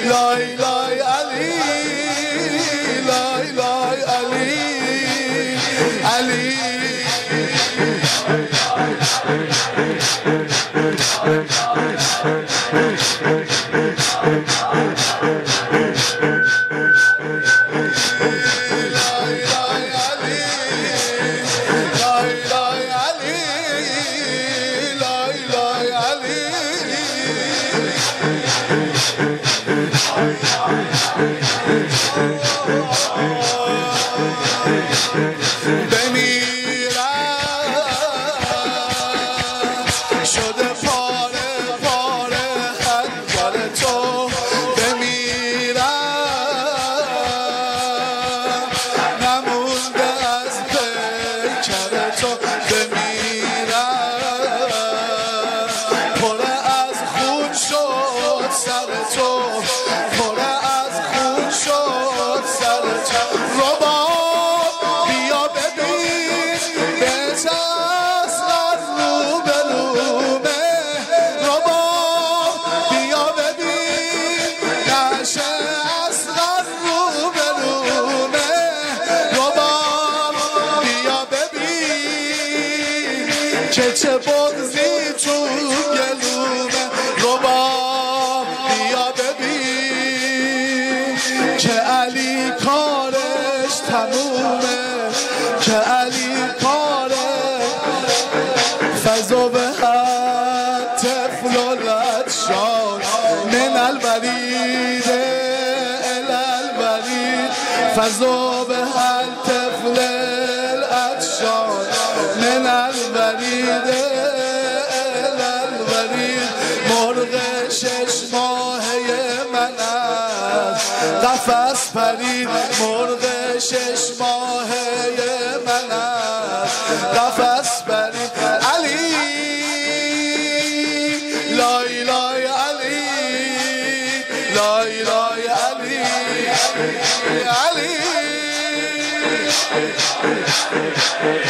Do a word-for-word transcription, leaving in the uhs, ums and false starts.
لای لای علی لای لای علی علی شده پاره پاره هنگل تو بمیرم نمونده از پیکر تو بمیرم پره از خون شد سر تو پره از خون شد سر تو رباب بیا ببین بهتر رو برومه رباب بیا ببین نشه اصغر رو برومه رباب بیا ببین که چه بغضی تو گلومه رباب بیا ببین که علی کارش تمومه که علی کارش فضا به هر طفل العطشان من الورید الی الورید فضا به هر طفل العطشان من الورید الی الورید مرغ شش ماهه من از قفس پرید مرغ شش ماهه من از قفس پرید علی لای لای علی لای لای علی علی